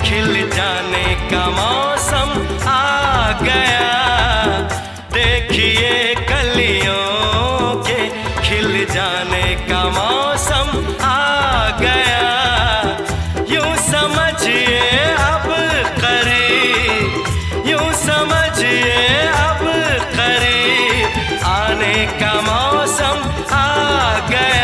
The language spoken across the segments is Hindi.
खिल जाने का मौसम आ गया। देखिए कलियों के खिल जाने का मौसम आ गया। यूं समझिए अब करीब, यूं समझिए अब करीब आने का मौसम आ गया।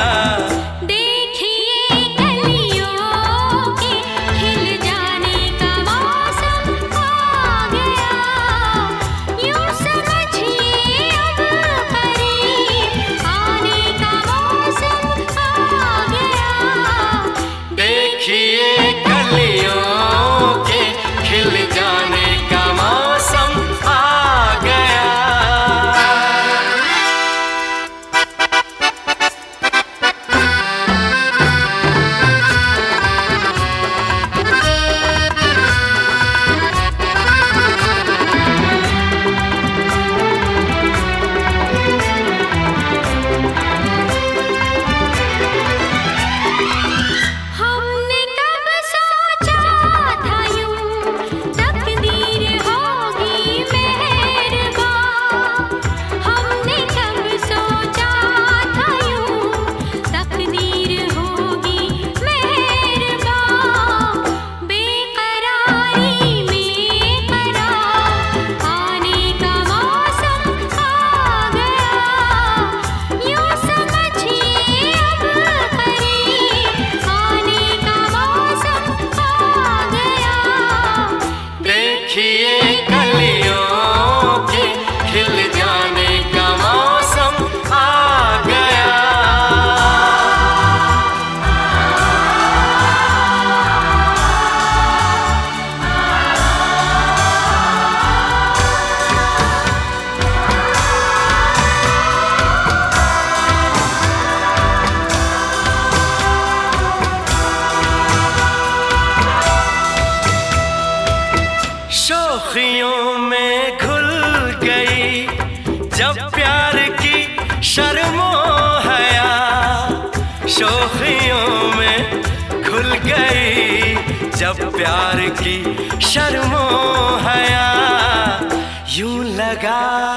शोखियों में घुल गई जब प्यार की शर्मो हया। शोखियों में घुल गई जब प्यार की शर्मो हया। यूं लगा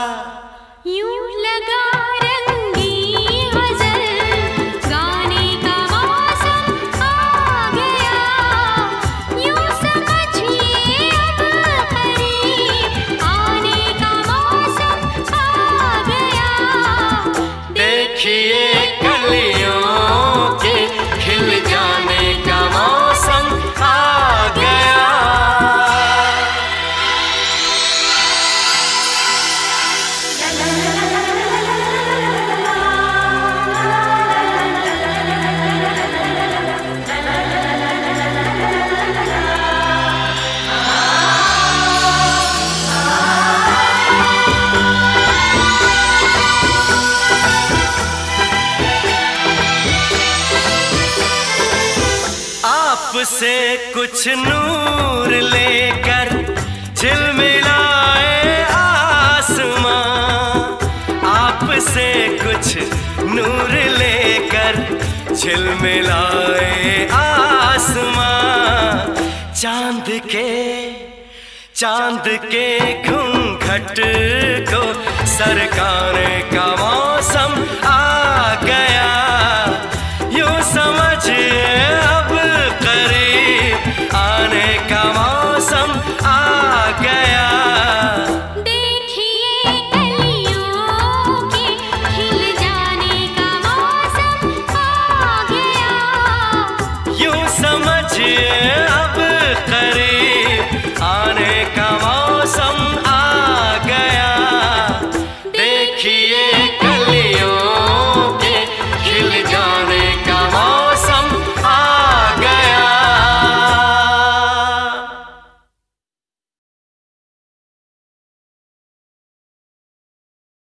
से कुछ नूर लेकर झिलमिलाए आसमां। आपसे कुछ नूर लेकर झिलमिलाए आसमां। चांद के घूंघट को सरकाने का मौसम आ